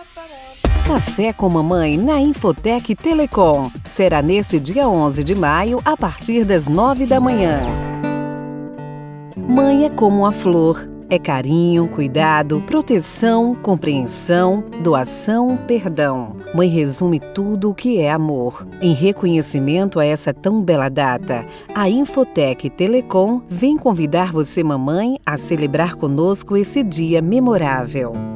Café com Mamãe na Infotec Telecom. Será nesse dia 11 de maio, a partir das 9 da manhã. Mãe é como a flor. É carinho, cuidado, proteção, compreensão, doação, perdão. Mãe resume tudo o que é amor. Em reconhecimento a essa tão bela data, a Infotec Telecom vem convidar você, mamãe, a celebrar conosco esse dia memorável.